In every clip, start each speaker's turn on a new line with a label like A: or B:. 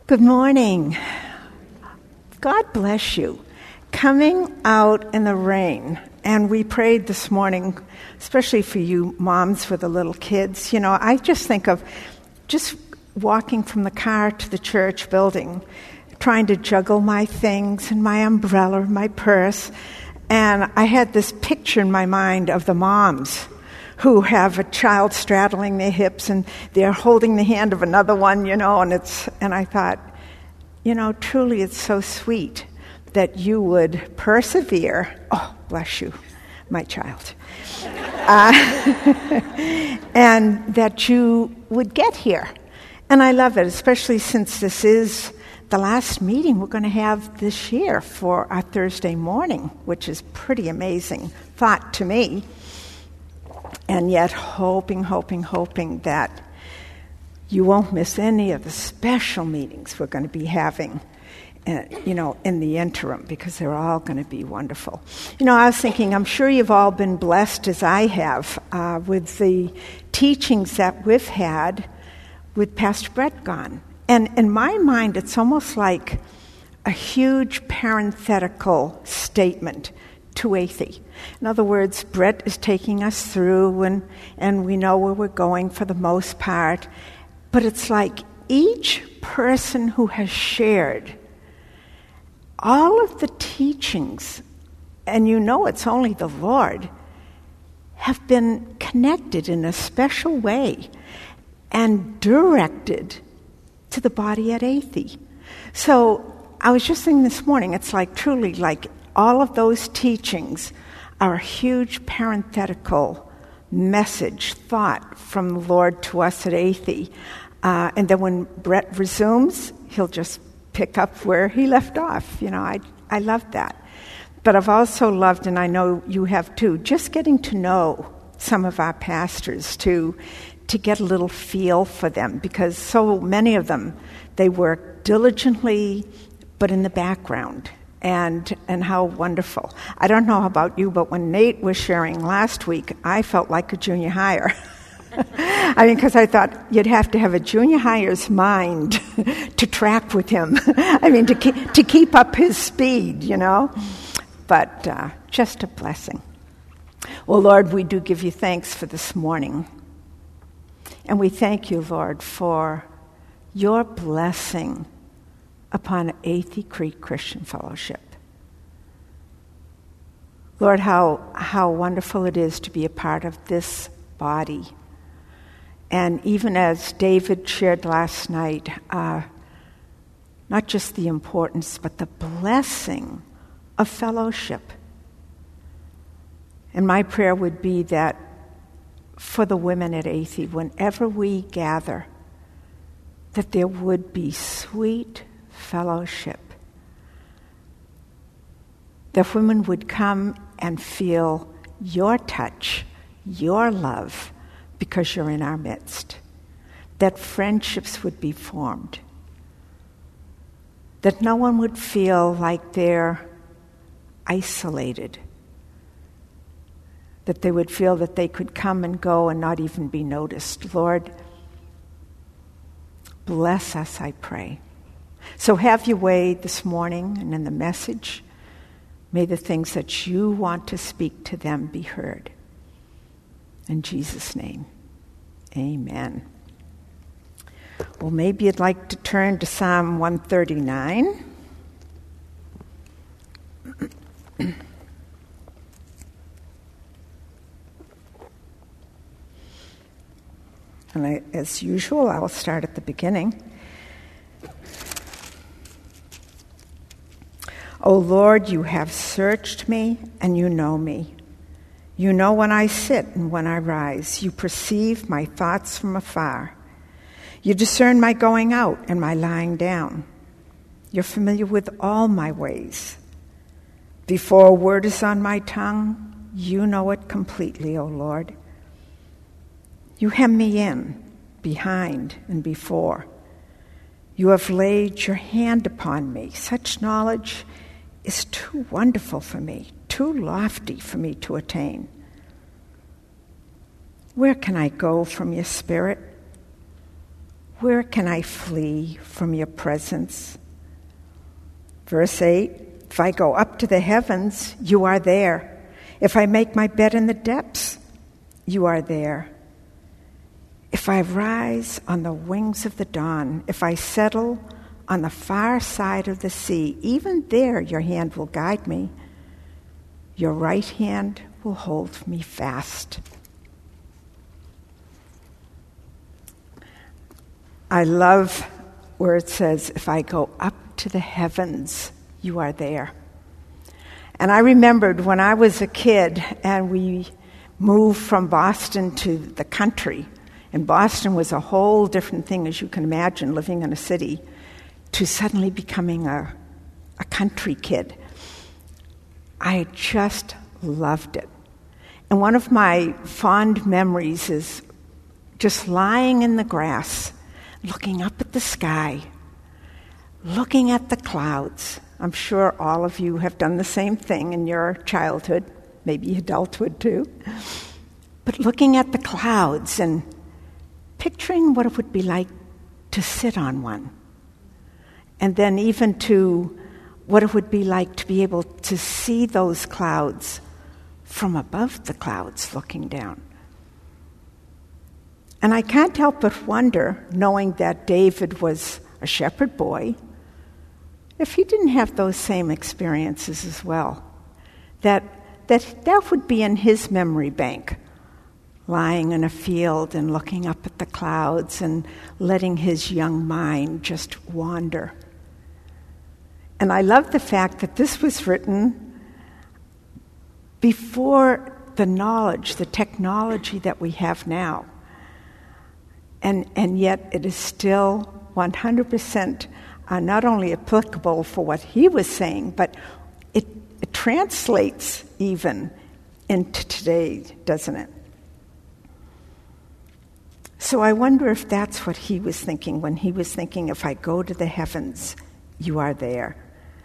A: Good morning. God bless you. Coming out in the rain, and we prayed this morning, especially for you moms with the little kids. You know, I just think of just walking from the car to the church building, trying to juggle my things and my umbrella, my purse, and I had this picture in my mind of the moms who have a child straddling their hips and they're holding the hand of another one, you know, and I thought, you know, truly it's so sweet that you would persevere. Oh, bless you, my child. And that you would get here. And I love it, especially since this is the last meeting we're going to have this year for our Thursday morning, which is pretty amazing thought to me. And yet hoping that you won't miss any of the special meetings we're going to be having, in the interim, because they're all going to be wonderful. You know, I was thinking, I'm sure you've all been blessed as I have with the teachings that we've had with Pastor Brett gone. And in my mind, it's almost like a huge parenthetical statement to Athey. In other words, Brett is taking us through, and we know where we're going for the most part. But it's like each person who has shared all of the teachings, and you know it's only the Lord, have been connected in a special way and directed to the body at Athey. So I was just thinking this morning, it's like truly like all of those teachings are a huge parenthetical message, thought from the Lord to us at Athey. And then when Brett resumes, he'll just pick up where he left off. You know, I love that. But I've also loved, and I know you have too, just getting to know some of our pastors to get a little feel for them, because so many of them, they work diligently, but in the background. And how wonderful. I don't know about you, but when Nate was sharing last week, I felt like a junior hire. I mean, because I thought you'd have to have a junior hire's mind to track with him. I mean, to keep up his speed, you know. But just a blessing. Well, Lord, we do give you thanks for this morning. And we thank you, Lord, for your blessing upon Athey Creek Christian Fellowship. Lord, how wonderful it is to be a part of this body. And even as David shared last night, not just the importance, but the blessing of fellowship. And my prayer would be that for the women at Athey, whenever we gather, that there would be sweet fellowship. That women would come and feel your touch, your love, because you're in our midst. That friendships would be formed. That no one would feel like they're isolated. That they would feel that they could come and go and not even be noticed. Lord, bless us, I pray. So have your way this morning and in the message. May the things that you want to speak to them be heard. In Jesus' name, amen. Well, maybe you'd like to turn to Psalm 139. And as usual, I will start at the beginning. O Lord, you have searched me, and you know me. You know when I sit and when I rise. You perceive my thoughts from afar. You discern my going out and my lying down. You're familiar with all my ways. Before a word is on my tongue, you know it completely, O Lord. You hem me in, behind and before. You have laid your hand upon me. Such knowledge is too wonderful for me, too lofty for me to attain. Where can I go from your spirit? Where can I flee from your presence? Verse 8, if I go up to the heavens, you are there. If I make my bed in the depths, you are there. If I rise on the wings of the dawn, if I settle on the far side of the sea, even there your hand will guide me. Your right hand will hold me fast. I love where it says, if I go up to the heavens, you are there. And I remembered when I was a kid and we moved from Boston to the country, and Boston was a whole different thing, as you can imagine, living in a city, to suddenly becoming a country kid. I just loved it. And one of my fond memories is just lying in the grass, looking up at the sky, looking at the clouds. I'm sure all of you have done the same thing in your childhood, maybe adulthood too. But looking at the clouds and picturing what it would be like to sit on one. And then even to what it would be like to be able to see those clouds from above the clouds looking down. And I can't help but wonder, knowing that David was a shepherd boy, if he didn't have those same experiences as well. That would be in his memory bank, lying in a field and looking up at the clouds and letting his young mind just wander. And I love the fact that this was written before the knowledge, the technology that we have now. And yet it is still 100% not only applicable for what he was saying, but it translates even into today, doesn't it? So I wonder if that's what he was thinking when he was thinking, if I go to the heavens, you are there.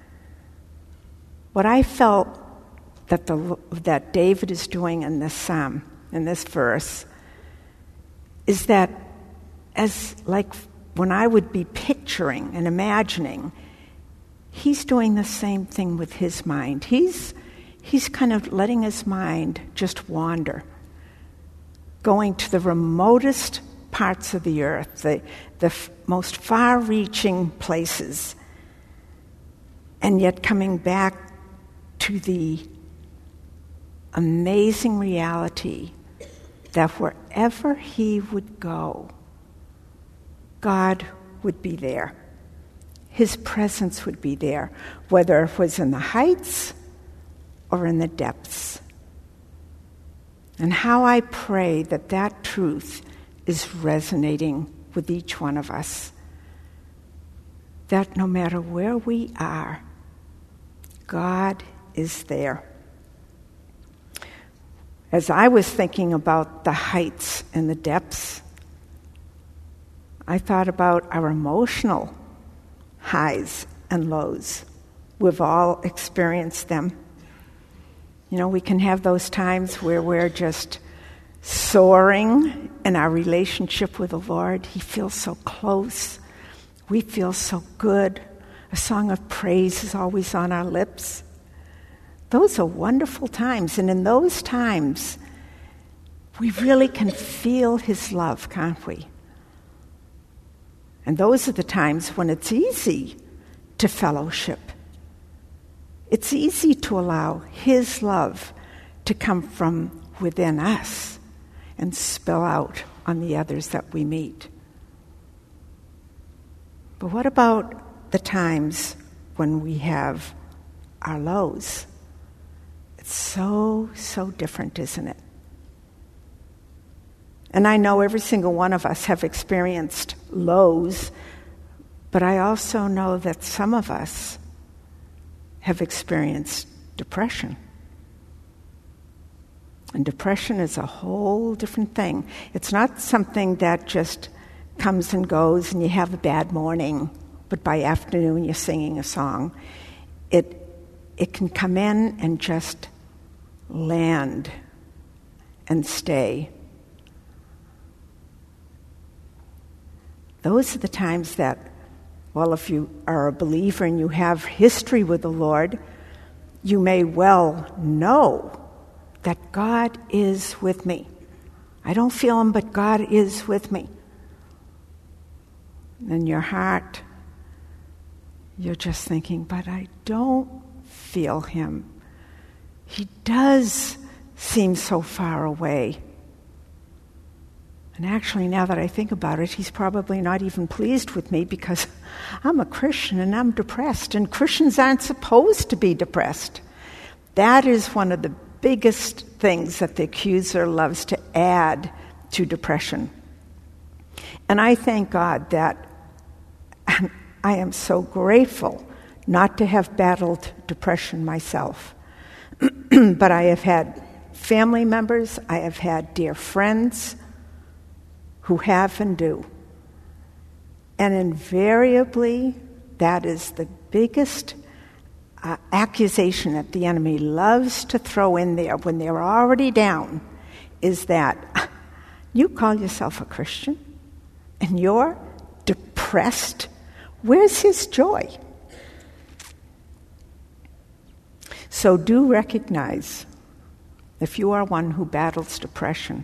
A: What I felt that David is doing in this psalm, in this verse, is that as like when I would be picturing and imagining, he's doing the same thing with his mind. He's kind of letting his mind just wander, going to the remotest parts of the earth, the most far-reaching places, and yet coming back to the amazing reality that wherever he would go, God would be there. His presence would be there, whether it was in the heights or in the depths. And how I pray that truth is resonating with each one of us. That no matter where we are, God is there. As I was thinking about the heights and the depths, I thought about our emotional highs and lows. We've all experienced them. You know, we can have those times where we're just soaring in our relationship with the Lord. He feels so close. We feel so good. A song of praise is always on our lips. Those are wonderful times. And in those times, we really can feel his love, can't we? And those are the times when it's easy to fellowship. It's easy to allow his love to come from within us and spill out on the others that we meet. But what about the times when we have our lows? It's so different, isn't it? And I know every single one of us have experienced lows, but I also know that some of us have experienced depression. And depression is a whole different thing. It's not something that just comes and goes and you have a bad morning, but by afternoon you're singing a song. It can come in and just land and stay. those are the times that, well, if you are a believer and you have history with the Lord, you may well know that God is with me. I don't feel him, but God is with me. In your heart, you're just thinking, but I don't feel him. He does seem so far away. And actually, now that I think about it, he's probably not even pleased with me because I'm a Christian and I'm depressed, and Christians aren't supposed to be depressed. That is one of the biggest things that the accuser loves to add to depression. And I thank God that I am so grateful not to have battled depression myself. But I have had family members, I have had dear friends who have and do. And invariably, that is the biggest accusation that the enemy loves to throw in there when they're already down, is that you call yourself a Christian and you're depressed. Where's his joy? So do recognize, if you are one who battles depression,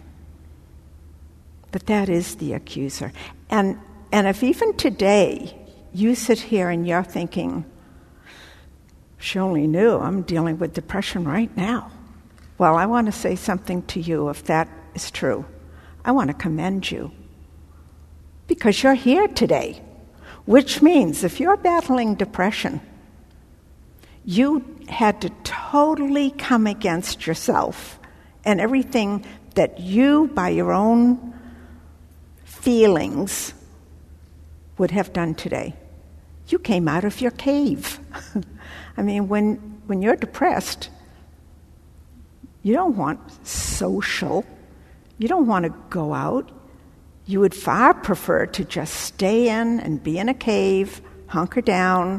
A: that is the accuser. And if even today you sit here and you're thinking, she only knew I'm dealing with depression right now. Well, I want to say something to you if that is true. I want to commend you because you're here today, which means if you're battling depression, you had to totally come against yourself and everything that you, by your own feelings, would have done today. You came out of your cave. I mean, when you're depressed, you don't want social. You don't want to go out. You would far prefer to just stay in and be in a cave, hunker down.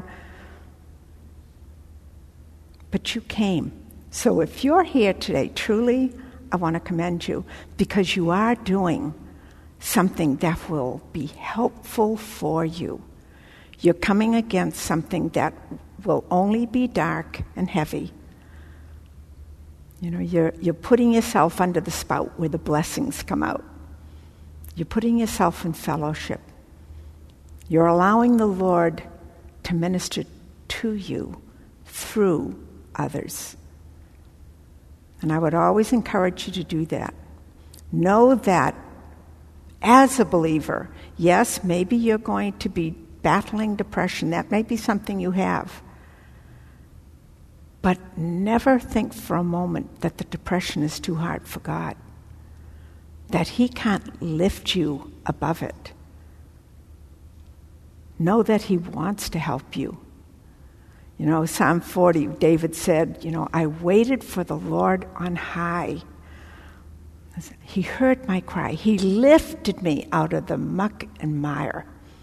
A: But you came. So if you're here today, truly, I want to commend you because you are doing something that will be helpful for you. You're coming against something that will only be dark and heavy. You know, you're putting yourself under the spout where the blessings come out. You're putting yourself in fellowship. You're allowing the Lord to minister to you through others. And I would always encourage you to do that. Know that as a believer, yes, maybe you're going to be battling depression. That may be something you have. But never think for a moment that the depression is too hard for God, that he can't lift you above it. Know that he wants to help you. You know, Psalm 40, David said, I waited for the Lord on high. He heard my cry. He lifted me out of the muck and mire.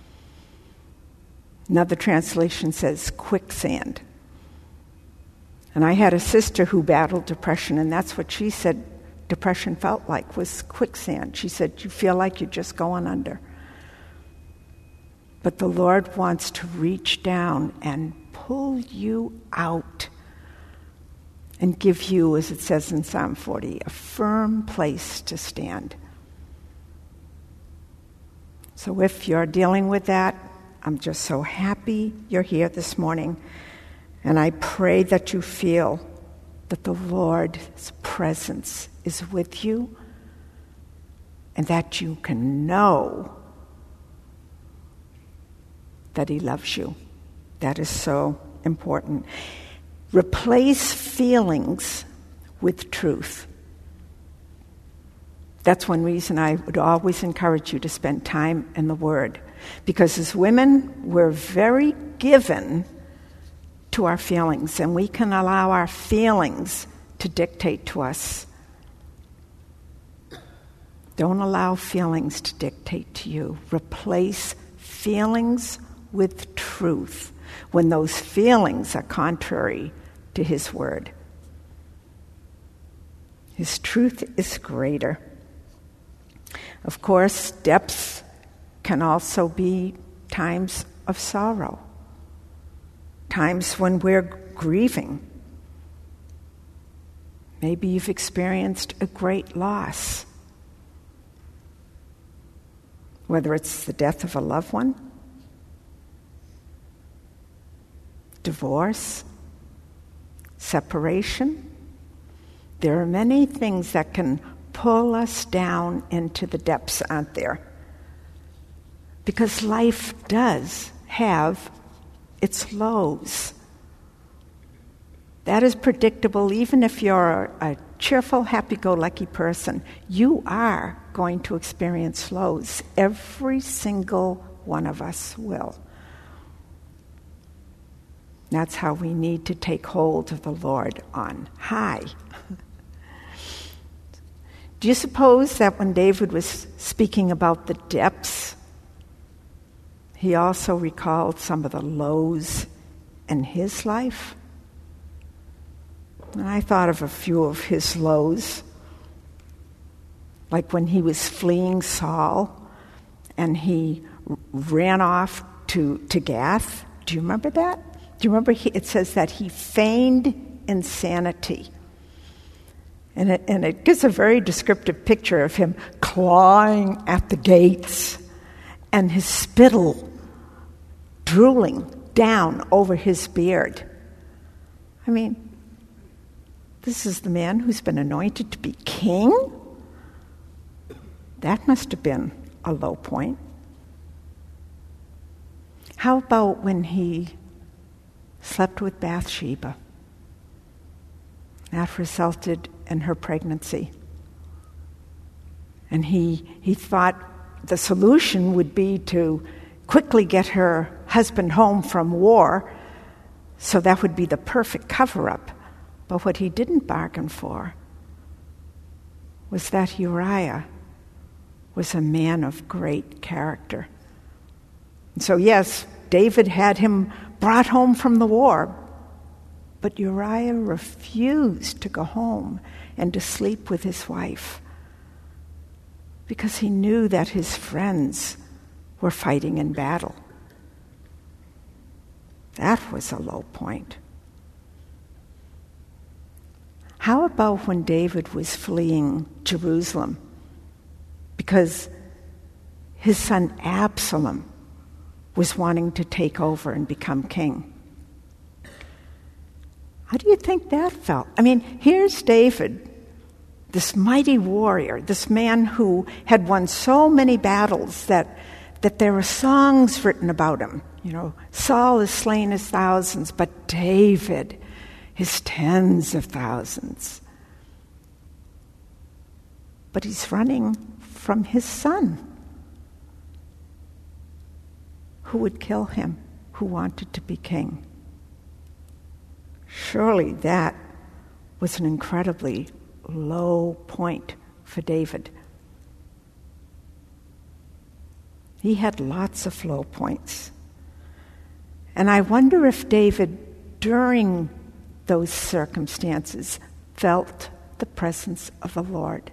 A: Another translation says quicksand. And I had a sister who battled depression, and that's what she said depression felt like, was quicksand. She said, you feel like you're just going under. But the Lord wants to reach down and pull you out and give you, as it says in Psalm 40, a firm place to stand. So if you're dealing with that, I'm just so happy you're here this morning. And I pray that you feel that the Lord's presence is with you and that you can know that he loves you. That is so important. Replace feelings with truth. That's one reason I would always encourage you to spend time in the Word. Because as women, we're very given to our feelings, and we can allow our feelings to dictate to us. Don't allow feelings to dictate to you. Replace feelings with truth when those feelings are contrary to his word. His truth is greater. Of course, depth can also be times of sorrow, times when we're grieving. Maybe you've experienced a great loss, whether it's the death of a loved one, divorce, separation. There are many things that can pull us down into the depths, aren't there? Because life does have its lows. That is predictable. Even if you're a cheerful, happy-go-lucky person, you are going to experience lows. Every single one of us will. That's how we need to take hold of the Lord on high. Do you suppose that when David was speaking about the depths, he also recalled some of the lows in his life? And I thought of a few of his lows, like when he was fleeing Saul and he ran off to Gath. Do you remember that? Do you remember it says that he feigned insanity? And it gives a very descriptive picture of him clawing at the gates and his spittle drooling down over his beard. I mean, this is the man who's been anointed to be king? That must have been a low point. How about when he slept with Bathsheba? That resulted in her pregnancy. And he thought the solution would be to quickly get her husband home from war, so that would be the perfect cover-up. But what he didn't bargain for was that Uriah was a man of great character. And so yes, David had him brought home from the war, but Uriah refused to go home and to sleep with his wife because he knew that his friends were fighting in battle. That was a low point. How about when David was fleeing Jerusalem because his son Absalom was wanting to take over and become king? How do you think that felt? I mean, here's David, this mighty warrior, this man who had won so many battles that there were songs written about him. You know, Saul has slain his thousands, but David, his tens of thousands. But he's running from his son, who would kill him, who wanted to be king. Surely that was an incredibly low point for David. He had lots of low points. And I wonder if David, during those circumstances, felt the presence of the Lord.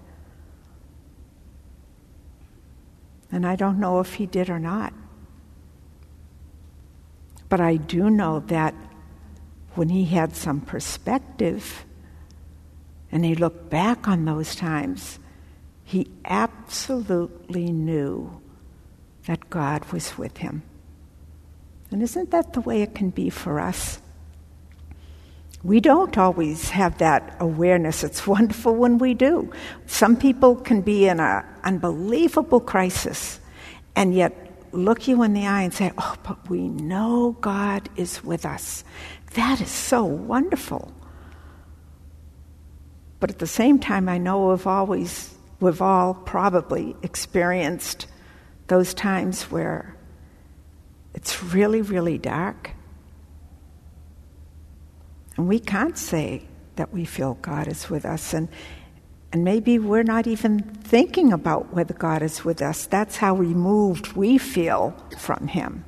A: And I don't know if he did or not. But I do know that when he had some perspective and he looked back on those times, he absolutely knew that God was with him. And isn't that the way it can be for us? We don't always have that awareness. It's wonderful when we do. Some people can be in an unbelievable crisis and yet look you in the eye and say, oh, but we know God is with us. That is so wonderful. But at the same time, I know we've all probably experienced those times where it's really, really dark. And we can't say that we feel God is with us. And maybe we're not even thinking about whether God is with us. That's how removed we feel from Him.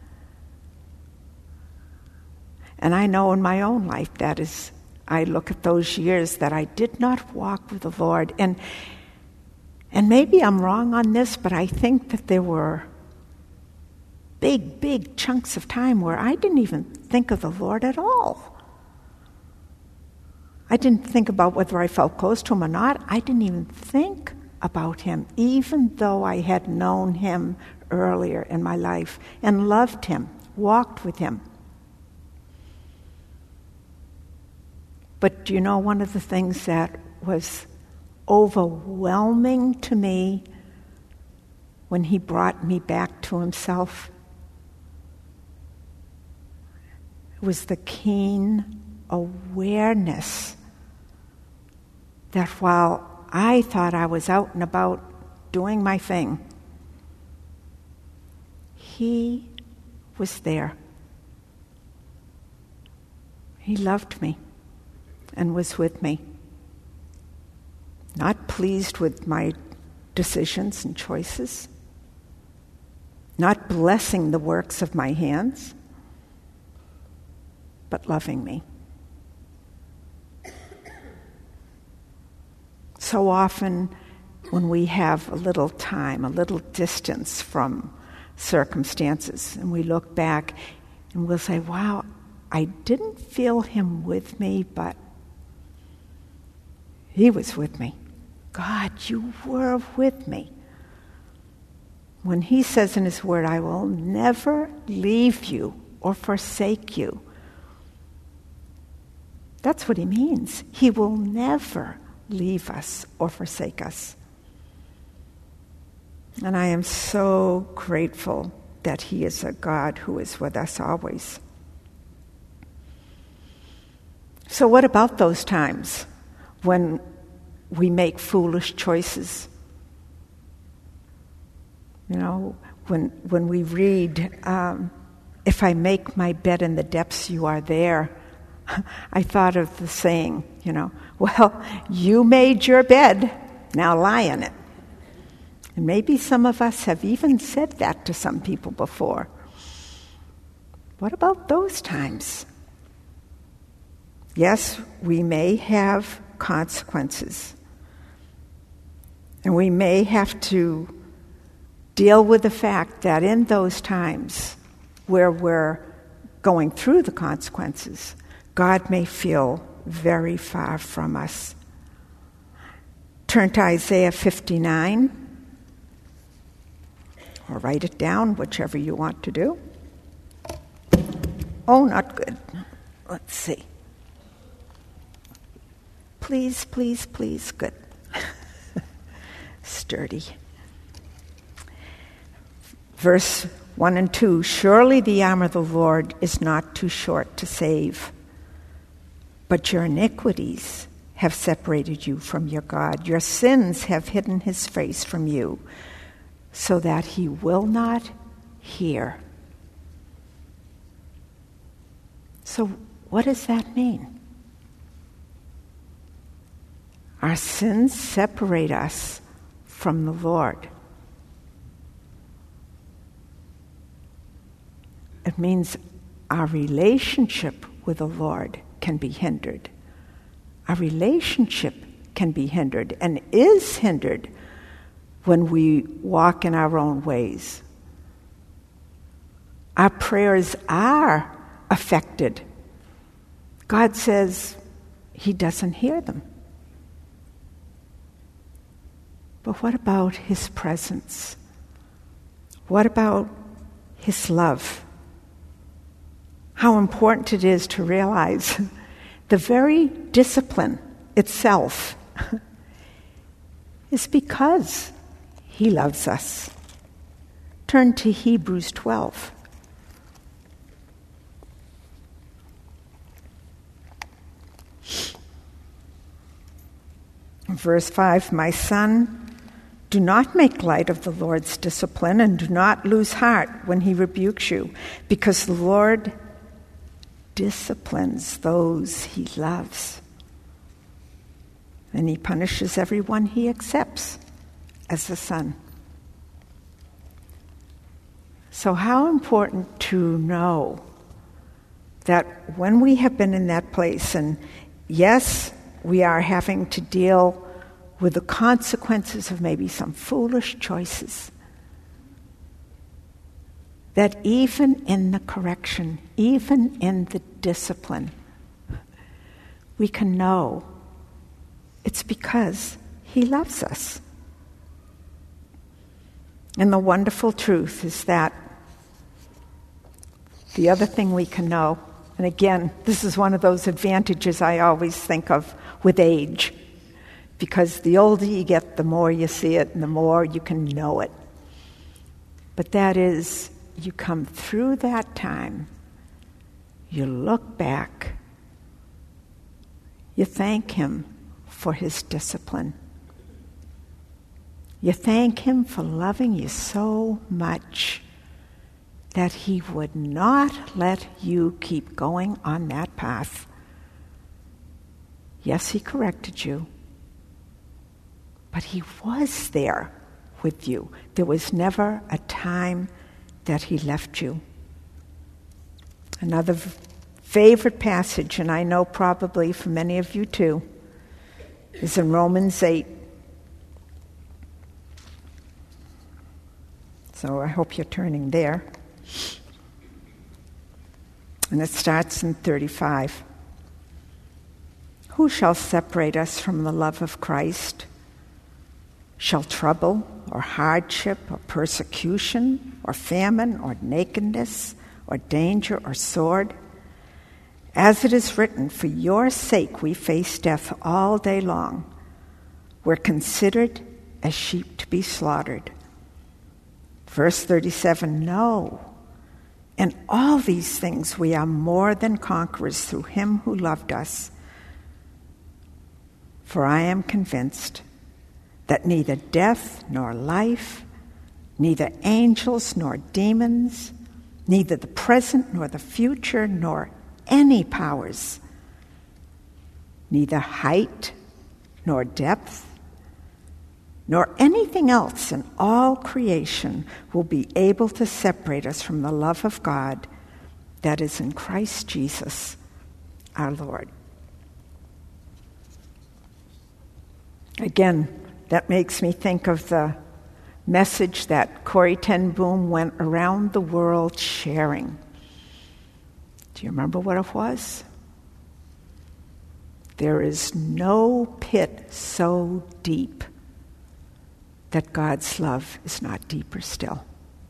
A: And I know in my own life that is, I look at those years that I did not walk with the Lord. And maybe I'm wrong on this, but I think that there were big, big chunks of time where I didn't even think of the Lord at all. I didn't think about whether I felt close to him or not. I didn't even think about him, even though I had known him earlier in my life and loved him, walked with him. But do you know one of the things that was overwhelming to me when he brought me back to himself? It was the keen awareness that while I thought I was out and about doing my thing, he was there. He loved me and was with me. Not pleased with my decisions and choices, not blessing the works of my hands, but loving me. So often when we have a little time, a little distance from circumstances, and we look back and we'll say, wow, I didn't feel him with me, but he was with me. God, you were with me. When he says in his word, I will never leave you or forsake you, that's what he means. He will never leave us or forsake us. And I am so grateful that he is a God who is with us always. So what about those times when we make foolish choices? You know, when we read, if I make my bed in the depths, you are there. I thought of the saying, well, you made your bed, now lie in it. And maybe some of us have even said that to some people before. What about those times? Yes, we may have consequences. And we may have to deal with the fact that in those times where we're going through the consequences, God may feel very far from us. Turn to Isaiah 59, or write it down, whichever you want to do. Oh, not good. Let's see. Please, please, please. Good. Sturdy. Verse 1 and 2. Surely the arm of the Lord is not too short to save, but your iniquities have separated you from your God. Your sins have hidden his face from you, so that he will not hear. So what does that mean? Our sins separate us from the Lord. It means our relationship with the Lord can be hindered. Our relationship can be hindered and is hindered when we walk in our own ways. Our prayers are affected. God says he doesn't hear them. But what about his presence? What about his love? How important it is to realize the very discipline itself is because he loves us. Turn to Hebrews 12. Verse 5, my son, do not make light of the Lord's discipline and do not lose heart when he rebukes you, because the Lord disciplines those he loves, and he punishes everyone he accepts as a son. So how important to know that when we have been in that place, and yes, we are having to deal with the consequences of maybe some foolish choices, that even in the correction, even in the discipline, we can know it's because He loves us. And the wonderful truth is that the other thing we can know, and again, this is one of those advantages I always think of with age, because the older you get, the more you see it and the more you can know it. But that is, you come through that time, you look back, you thank Him for His discipline. You thank Him for loving you so much that He would not let you keep going on that path. Yes, He corrected you, but He was there with you. There was never a time that He left you. Another favorite passage, and I know probably for many of you too, is in Romans 8. So I hope you're turning there. And it starts in 35. Who shall separate us from the love of Christ? Shall trouble or hardship or persecution or famine or nakedness or danger or sword? As it is written, for your sake we face death all day long. We're considered as sheep to be slaughtered. Verse 37, no. In all these things we are more than conquerors through Him who loved us. For I am convinced that neither death nor life, neither angels nor demons, neither the present nor the future, nor any powers, neither height nor depth, nor anything else in all creation will be able to separate us from the love of God that is in Christ Jesus, our Lord. Again, that makes me think of the message that Corrie ten Boom went around the world sharing. Do you remember what it was? There is no pit so deep that God's love is not deeper still.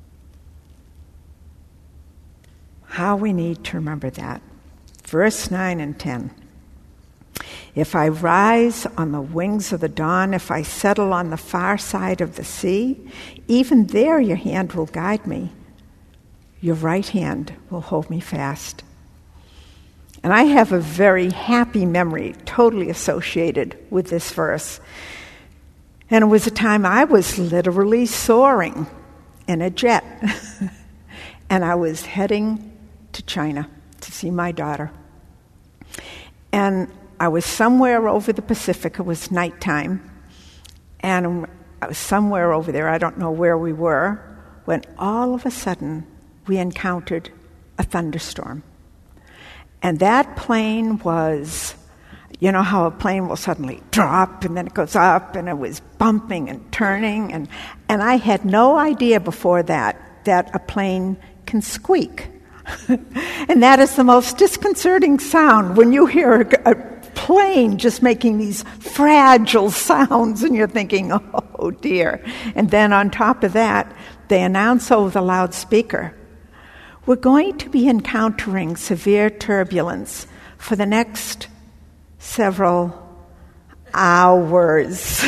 A: How we need to remember that. Verse 9 and 10. If I rise on the wings of the dawn, if I settle on the far side of the sea, even there your hand will guide me. Your right hand will hold me fast. And I have a very happy memory totally associated with this verse. And it was a time I was literally soaring in a jet. And I was heading to China to see my daughter. And I was somewhere over the Pacific. It was nighttime. And I was somewhere over there, I don't know where we were, when all of a sudden we encountered a thunderstorm. And that plane was, you know how a plane will suddenly drop and then it goes up, and it was bumping and turning. And I had no idea before that a plane can squeak. And that is the most disconcerting sound when you hear a plane just making these fragile sounds and you're thinking, oh dear. And then on top of that, they announce over the loudspeaker, we're going to be encountering severe turbulence for the next several hours.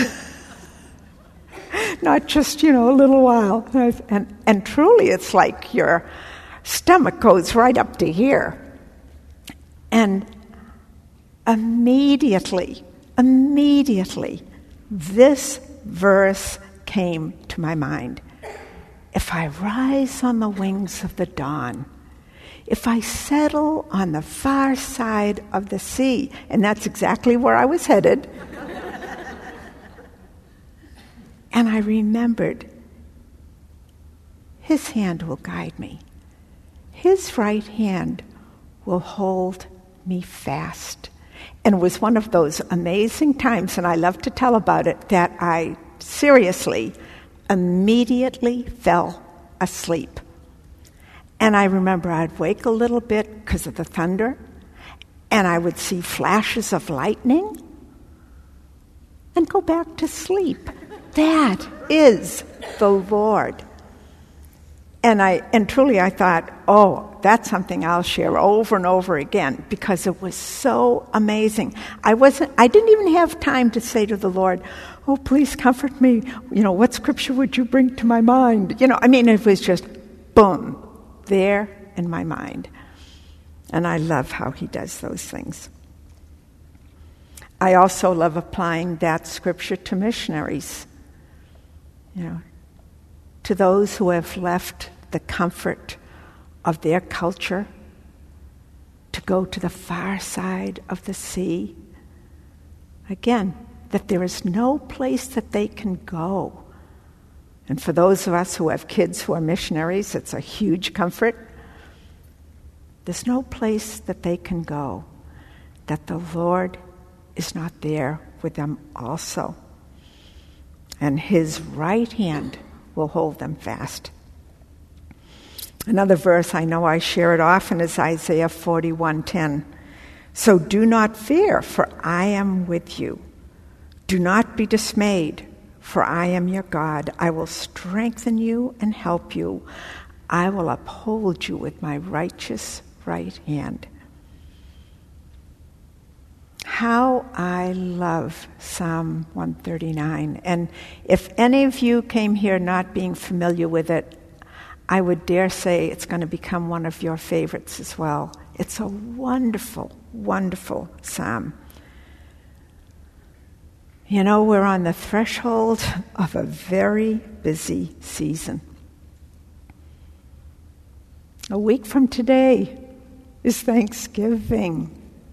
A: Not just, a little while. And truly it's like your stomach goes right up to here. And immediately, this verse came to my mind. If I rise on the wings of the dawn, if I settle on the far side of the sea, and that's exactly where I was headed, and I remembered, His hand will guide me. His right hand will hold me fast. And it was one of those amazing times, and I love to tell about it, that I seriously immediately fell asleep. And I remember I'd wake a little bit because of the thunder, and I would see flashes of lightning and go back to sleep. That is the Lord. And truly I thought, oh, that's something I'll share over and over again, because it was so amazing. I didn't even have time to say to the Lord, oh, please comfort me. What scripture would you bring to my mind? It was just boom, there in my mind. And I love how he does those things. I also love applying that scripture to missionaries, to those who have left the comfort of their culture to go to the far side of the sea. Again, that there is no place that they can go. And for those of us who have kids who are missionaries, it's a huge comfort. There's no place that they can go that the Lord is not there with them also. And his right hand will hold them fast. Another verse, I know I share it often, is Isaiah 41:10. So do not fear, for I am with you. Do not be dismayed, for I am your God. I will strengthen you and help you. I will uphold you with my righteous right hand. How I love Psalm 139. And if any of you came here not being familiar with it, I would dare say it's going to become one of your favorites as well. It's a wonderful, wonderful psalm. We're on the threshold of a very busy season. A week from today is Thanksgiving.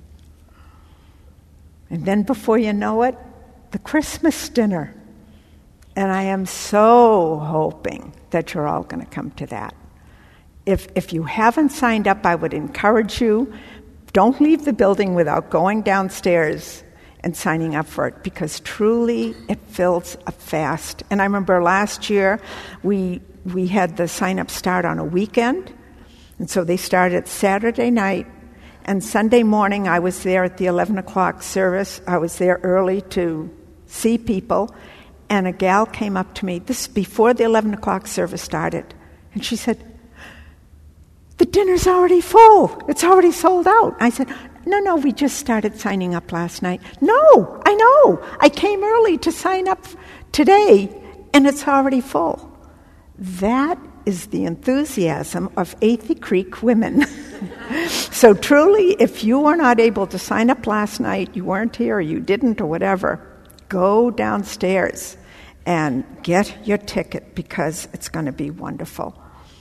A: And then before you know it, the Christmas dinner. And I am so hoping that you're all going to come to that. If you haven't signed up, I would encourage you, don't leave the building without going downstairs and signing up for it, because truly it fills a fast. And I remember last year we had the sign-up start on a weekend, and so they started Saturday night, and Sunday morning I was there at the 11 o'clock service. I was there early to see people, and a gal came up to me, this is before the 11 o'clock service started, and she said, the dinner's already full. It's already sold out. I said, no, we just started signing up last night. No, I know. I came early to sign up today, and it's already full. That is the enthusiasm of Athey Creek women. So truly, if you were not able to sign up last night, you weren't here, or you didn't, or whatever, go downstairs and get your ticket, because it's going to be wonderful.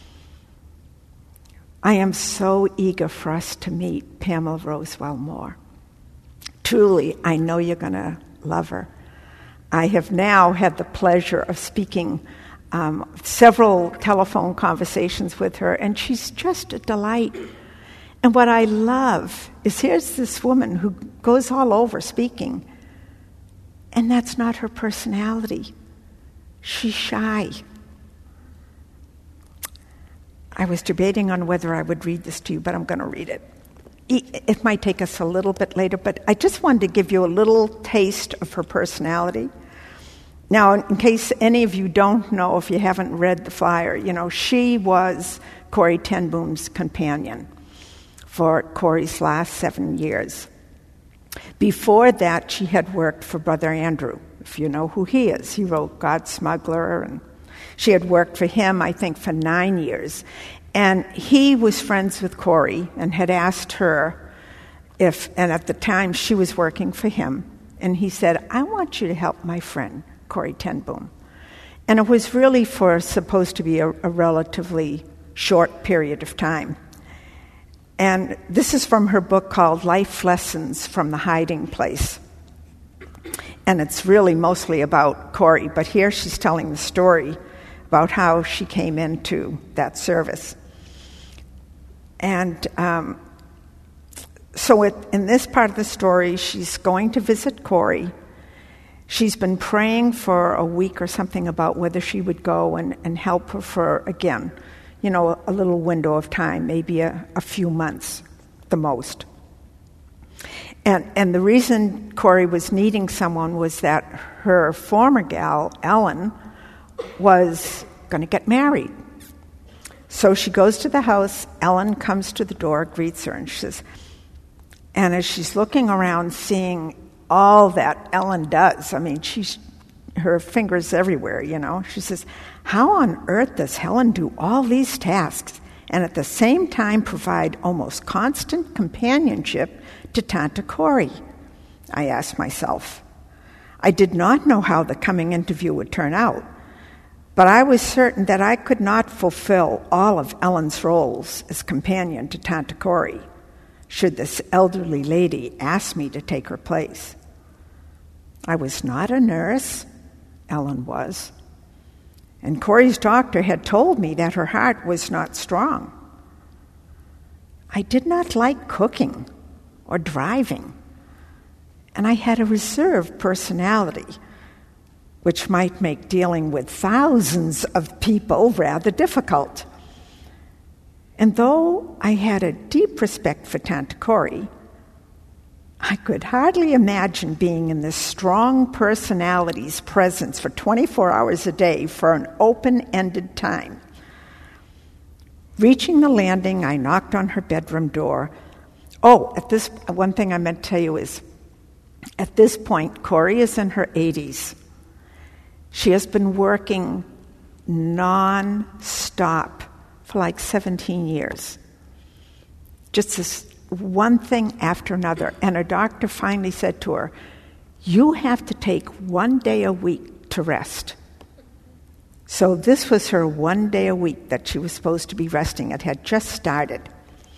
A: I am so eager for us to meet Pamela Rosewell more. Truly, I know you're going to love her. I have now had the pleasure of speaking several telephone conversations with her, and she's just a delight. And what I love is here's this woman who goes all over speaking, and that's not her personality. She's shy. I was debating on whether I would read this to you, but I'm going to read it. It might take us a little bit later, but I just wanted to give you a little taste of her personality. Now, in case any of you don't know, if you haven't read the flyer, she was Corrie ten Boom's companion for Corrie's last 7 years. Before that, she had worked for Brother Andrew, if you know who he is. He wrote God's Smuggler, and she had worked for him, I think, for 9 years. And he was friends with Corrie and had asked her and at the time she was working for him, and he said, I want you to help my friend, Corrie ten Boom. And it was really supposed to be a relatively short period of time. And this is from her book called Life Lessons from the Hiding Place. And it's really mostly about Corrie, but here she's telling the story about how she came into that service. And so in this part of the story, she's going to visit Corrie. She's been praying for a week or something about whether she would go and help her for, again, a little window of time, maybe a few months, the most. And the reason Corrie was needing someone was that her former gal, Ellen, was going to get married. So she goes to the house. Ellen comes to the door, greets her, and she says, and as she's looking around, seeing all that Ellen does, I mean, her fingers everywhere, she says, how on earth does Helen do all these tasks and at the same time provide almost constant companionship to Tante Corrie? I asked myself. I did not know how the coming interview would turn out, but I was certain that I could not fulfill all of Ellen's roles as companion to Tante Corrie, should this elderly lady ask me to take her place. I was not a nurse, Ellen was, and Corrie's doctor had told me that her heart was not strong. I did not like cooking or driving, and I had a reserved personality, which might make dealing with thousands of people rather difficult. And though I had a deep respect for Tante Corrie, I could hardly imagine being in this strong personality's presence for 24 hours a day for an open-ended time. Reaching the landing, I knocked on her bedroom door. One thing I meant to tell you is, at this point, Corrie is in her 80s. She has been working non-stop for like 17 years. Just this one thing after another. And her doctor finally said to her, you have to take 1 day a week to rest. So this was her 1 day a week that she was supposed to be resting. It had just started.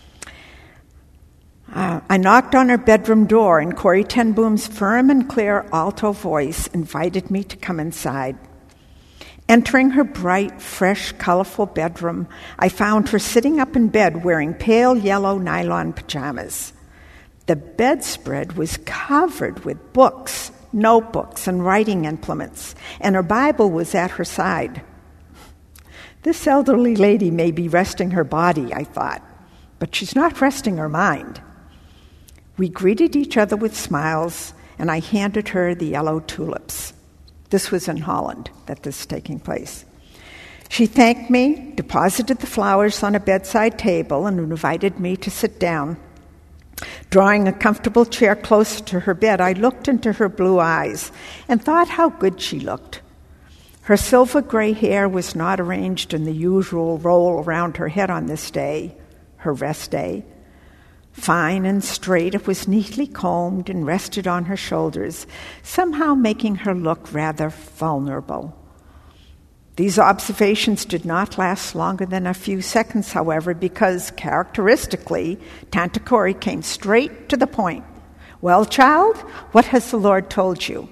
A: I knocked on her bedroom door, and Corrie ten Boom's firm and clear alto voice invited me to come inside. Entering her bright, fresh, colorful bedroom, I found her sitting up in bed wearing pale yellow nylon pajamas. The bedspread was covered with books, notebooks, and writing implements, and her Bible was at her side. This elderly lady may be resting her body, I thought, but she's not resting her mind. We greeted each other with smiles, and I handed her the yellow tulips. This was in Holland that this was taking place. She thanked me, deposited the flowers on a bedside table, and invited me to sit down. Drawing a comfortable chair close to her bed, I looked into her blue eyes and thought how good she looked. Her silver gray hair was not arranged in the usual roll around her head on this day, her rest day. Fine and straight, it was neatly combed and rested on her shoulders, somehow making her look rather vulnerable. These observations did not last longer than a few seconds, however, because, characteristically, Tante Corrie came straight to the point. Well, child, what has the Lord told you?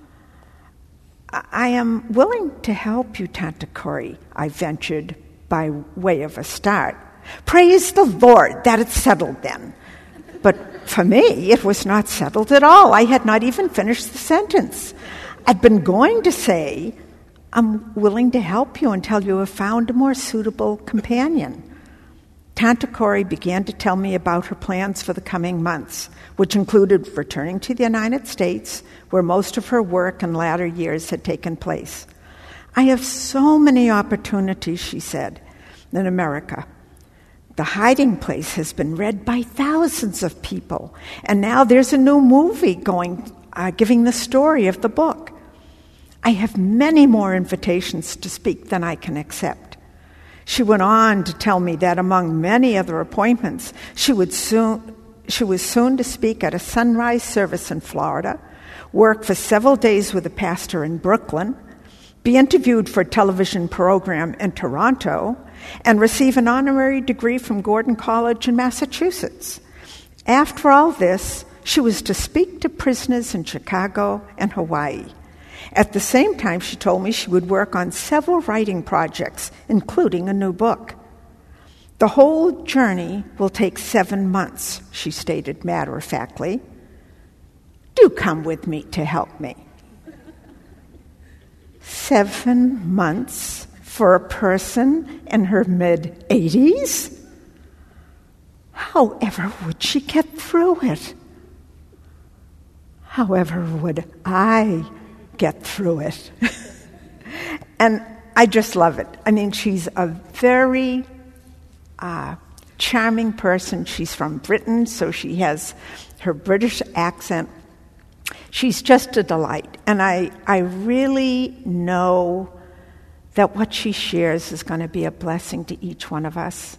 A: I am willing to help you, Tante Corrie, I ventured by way of a start. Praise the Lord that it's settled then. But for me, it was not settled at all. I had not even finished the sentence. I'd been going to say, I'm willing to help you until you have found a more suitable companion. Tante Corrie began to tell me about her plans for the coming months, which included returning to the United States, where most of her work in latter years had taken place. I have so many opportunities, she said, in America. The Hiding Place has been read by thousands of people, and now there's a new movie giving the story of the book. I have many more invitations to speak than I can accept. She went on to tell me that among many other appointments, she was soon to speak at a sunrise service in Florida, work for several days with a pastor in Brooklyn, be interviewed for a television program in Toronto, and receive an honorary degree from Gordon College in Massachusetts. After all this, she was to speak to prisoners in Chicago and Hawaii. At the same time, she told me she would work on several writing projects, including a new book. The whole journey will take 7 months, she stated matter-of-factly. Do come with me to help me. 7 months for a person in her mid-80s. However would she get through it? However would I get through it? And I just love it. I mean, she's a very charming person. She's from Britain, so she has her British accent. She's just a delight. And I really know that what she shares is going to be a blessing to each one of us.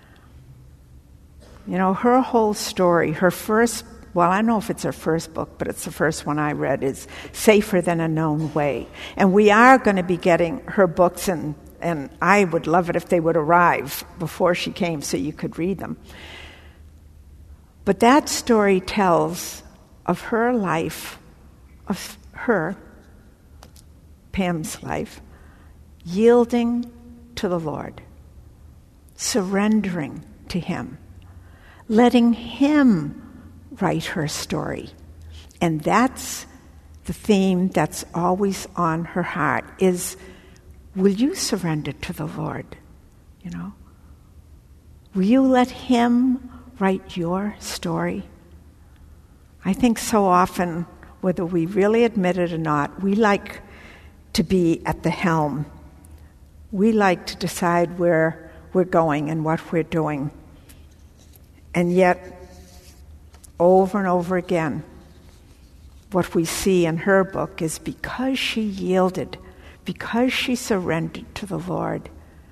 A: You know, her whole story, her first, well, I don't know if it's her first book, but it's the first one I read, is Safer Than a Known Way. And we are going to be getting her books, and I would love it if they would arrive before she came so you could read them. But that story tells of her life, of her, Pam's life, yielding to the Lord, surrendering to Him, letting Him write her story. And that's the theme that's always on her heart is, will you surrender to the Lord? You know? Will you let Him write your story? I think so often, whether we really admit it or not, we like to be at the helm. We like to decide where we're going and what we're doing. And yet, over and over again, what we see in her book is because she yielded, because she surrendered to the Lord,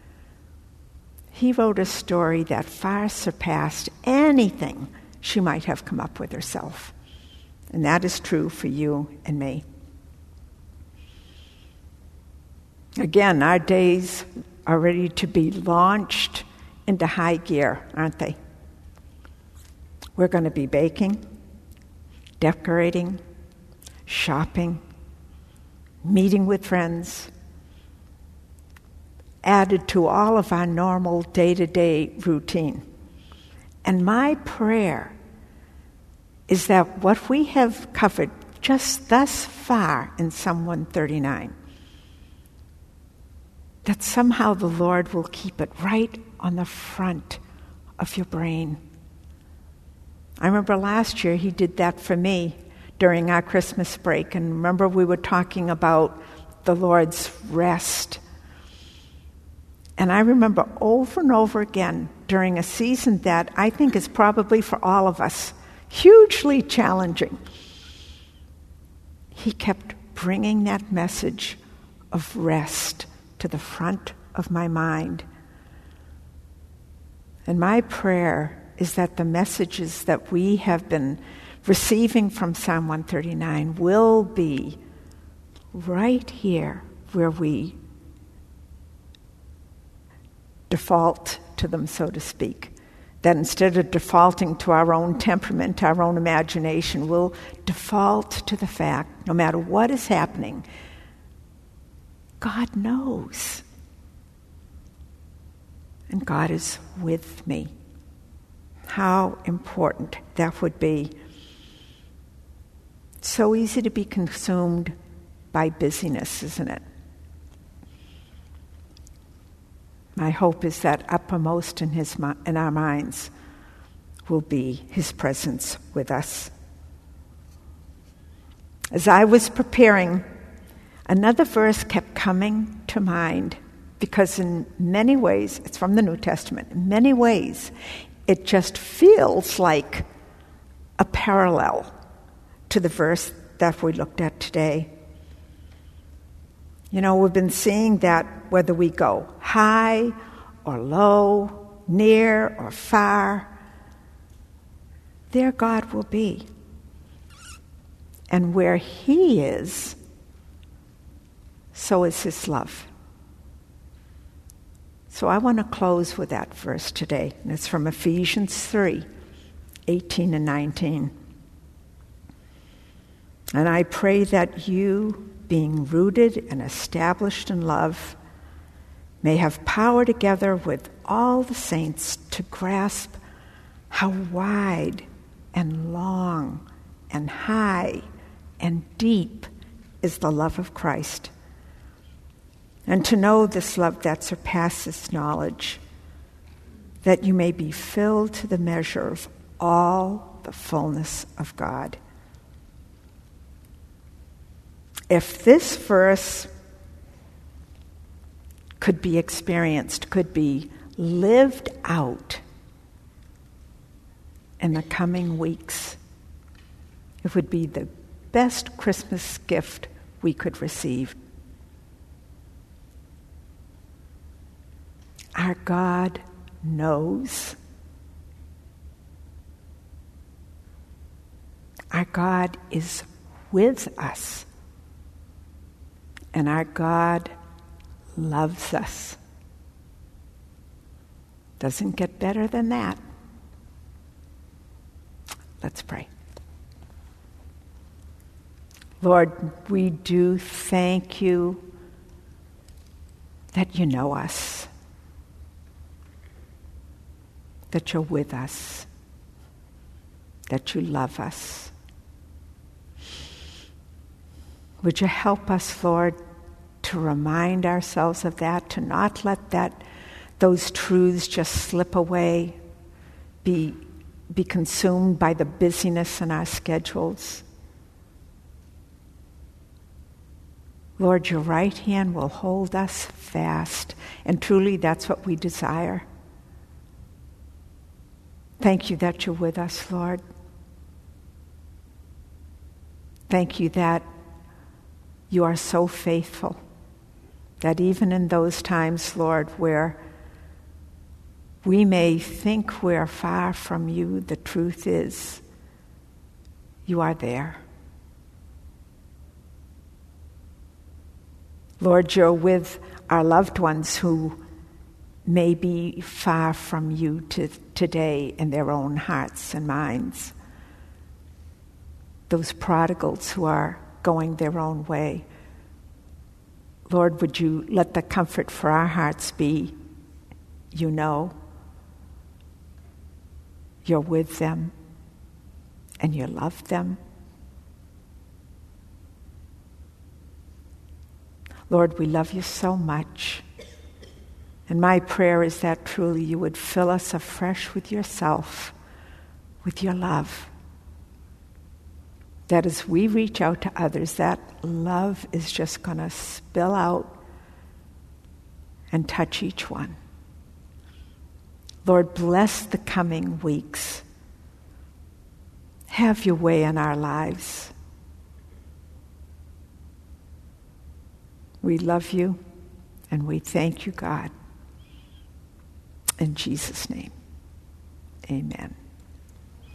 A: He wrote a story that far surpassed anything she might have come up with herself. And that is true for you and me. Again, our days are ready to be launched into high gear, aren't they? We're going to be baking, decorating, shopping, meeting with friends, added to all of our normal day-to-day routine. And my prayer is that what we have covered just thus far in Psalm 139, that somehow the Lord will keep it right on the front of your brain. I remember last year He did that for me during our Christmas break. And remember we were talking about the Lord's rest. And I remember over and over again during a season that I think is probably for all of us hugely challenging, He kept bringing that message of rest to the front of my mind. And my prayer is that the messages that we have been receiving from Psalm 139 will be right here where we default to them, so to speak. That instead of defaulting to our own temperament, our own imagination, we'll default to the fact, no matter what is happening, God knows. And God is with me. How important that would be. It's so easy to be consumed by busyness, isn't it? My hope is that uppermost in our minds will be His presence with us. As I was preparing, another verse kept coming to mind because in many ways, it's from the New Testament, in many ways, it just feels like a parallel to the verse that we looked at today. You know, we've been seeing that whether we go high or low, near or far, there God will be. And where He is, so is His love. So I want to close with that verse today. And it's from Ephesians 3:18 and 19. And I pray that you, being rooted and established in love, may have power together with all the saints to grasp how wide and long and high and deep is the love of Christ, and to know this love that surpasses knowledge, that you may be filled to the measure of all the fullness of God. If this verse could be experienced, could be lived out in the coming weeks, it would be the best Christmas gift we could receive. Our God knows. Our God is with us. And our God loves us. Doesn't get better than that. Let's pray. Lord, we do thank you that you know us, that you're with us, that you love us. Would you help us, Lord, to remind ourselves of that, to not let those truths just slip away, be consumed by the busyness in our schedules. Lord, your right hand will hold us fast, and truly that's what we desire. Thank you that you're with us, Lord. Thank you that you are so faithful, that even in those times, Lord, where we may think we're far from you, the truth is you are there. Lord, you're with our loved ones who may be far from you today in their own hearts and minds. Those prodigals who are going their own way. Lord, would you let the comfort for our hearts be, you know, you're with them and you love them. Lord, we love you so much. And my prayer is that truly you would fill us afresh with yourself, with your love. That as we reach out to others, that love is just going to spill out and touch each one. Lord, bless the coming weeks. Have your way in our lives. We love you and we thank you, God. In Jesus' name, amen.